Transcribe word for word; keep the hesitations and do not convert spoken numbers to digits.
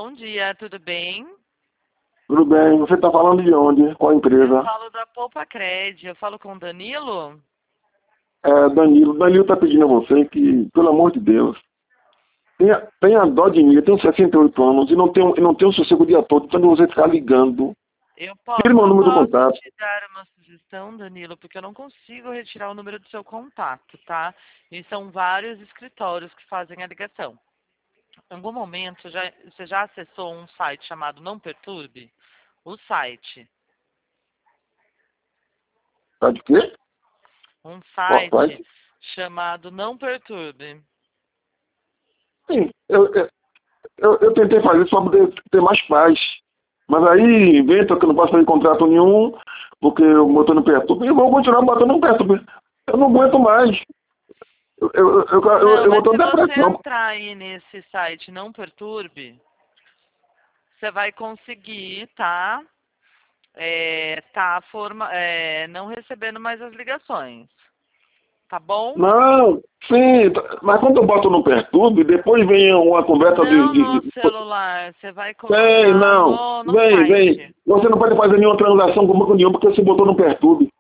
bom dia, tudo bem? Tudo bem, você está falando de onde? Qual empresa? Eu falo da Poupa Cred, eu falo com o Danilo? É, Danilo. Danilo está pedindo a você que, pelo amor de Deus, tenha, tenha dó de mim. Eu tenho sessenta e oito anos e não tenho, e não tenho sossego o dia todo, quando você ficar ligando. Eu posso, Tire meu eu número de posso contato. te dar uma sugestão, Danilo, porque eu não consigo retirar o número do seu contato, tá? E são vários escritórios que fazem a ligação. Em algum momento, já, você já acessou um site chamado Não Perturbe? O site. Tá de quê? Um Qual site site? chamado Não Perturbe. Sim, eu, eu, eu, eu tentei fazer isso para poder ter mais paz. Mas aí inventa que eu não posso fazer contrato nenhum, porque o motor não perturba, e eu vou continuar botando no perturba. Eu não aguento mais. Eu, eu, eu, eu, Não, eu vou mas ter se você depressão. entrar aí nesse site Não Perturbe, você vai conseguir, tá? É, tá forma, é, não recebendo mais as ligações. Tá bom? Não, sim, tá- mas quando eu boto no Perturbe, depois vem uma conversa de... Não de, no de... celular. Você vai Vem, colocar não, no, no vem, vem. site. Você não pode fazer nenhuma transação com banco nenhum porque você botou no Perturbe.